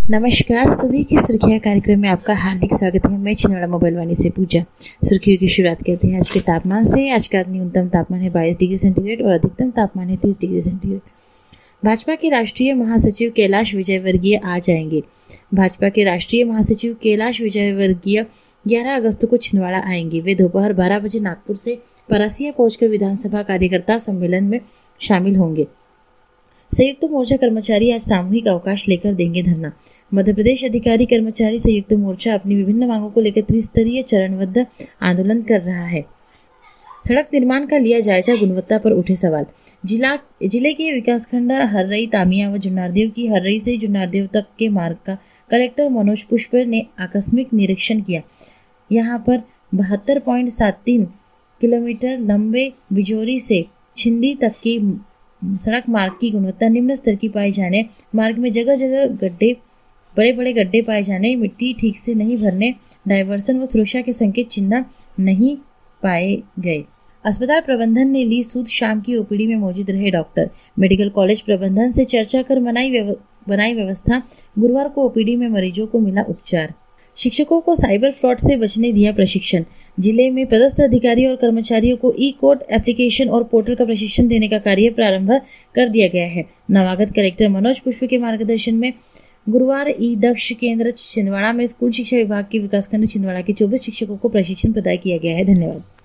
नमस्कार, सभी की सुर्खियाँ कार्यक्रम में आपका हार्दिक स्वागत है। मैं छिंदवाड़ा मोबाइल वाणी से पूजा। सुर्खियों की शुरुआत करते हैं आज के तापमान से। आज का न्यूनतम तापमान है 22 डिग्री सेंटीग्रेड और अधिकतम तापमान है 30 डिग्री सेंटीग्रेड। भाजपा के राष्ट्रीय महासचिव कैलाश विजयवर्गीय आ जाएंगे। भाजपा के राष्ट्रीय महासचिव कैलाश विजयवर्गीय 11 अगस्त को छिंदवाड़ा आएंगे। वे दोपहर 12 बजे नागपुर से परासिया पहुंचकर विधानसभा कार्यकर्ता सम्मेलन में शामिल होंगे। संयुक्त मोर्चा कर्मचारी आज सामूहिक अवकाश लेकर देंगे धरना। मध्य प्रदेश अधिकारी कर्मचारी संयुक्त मोर्चा अपनी विभिन्न मांगों को लेकर त्रिस्तरीय चरणबद्ध आंदोलन कर रहा है। सड़क निर्माण का लिया जायजा, गुणवत्ता पर उठे सवाल। जिले के विकासखंड हर्रई, तामिया व जुन्नारदेव की हर्रई से जुन्नारदेव तक के मार्ग का कलेक्टर मनोज पुष्पर ने आकस्मिक निरीक्षण किया। यहाँ पर 72.73 किलोमीटर लंबे बिजोरी से छिंदी तक की सड़क मार्ग की गुणवत्ता निम्न स्तर की पाई जाने, मार्ग में जगह जगह गड्ढे, बड़े बड़े गड्ढे पाए जाने, मिट्टी ठीक से नहीं भरने, डायवर्सन व सुरक्षा के संकेत चिन्ह नहीं पाए गए। अस्पताल प्रबंधन ने ली सूद, शाम की ओपीडी में मौजूद रहे डॉक्टर। मेडिकल कॉलेज प्रबंधन से चर्चा कर बनाई व्यवस्था। गुरुवार को ओपीडी में मरीजों को मिला उपचार। शिक्षकों को साइबर फ्रॉड से बचने दिया प्रशिक्षण। जिले में पदस्थ अधिकारी और कर्मचारियों को ई कोड एप्लीकेशन और पोर्टल का प्रशिक्षण देने का कार्य प्रारंभ कर दिया गया है। नवागत कलेक्टर मनोज पुष्प के मार्गदर्शन में गुरुवार ई दक्ष केंद्र छिंदवाड़ा में स्कूल शिक्षा विभाग के विकासखंड छिंदवाड़ा के 24 शिक्षकों को प्रशिक्षण प्रदान किया गया है। धन्यवाद।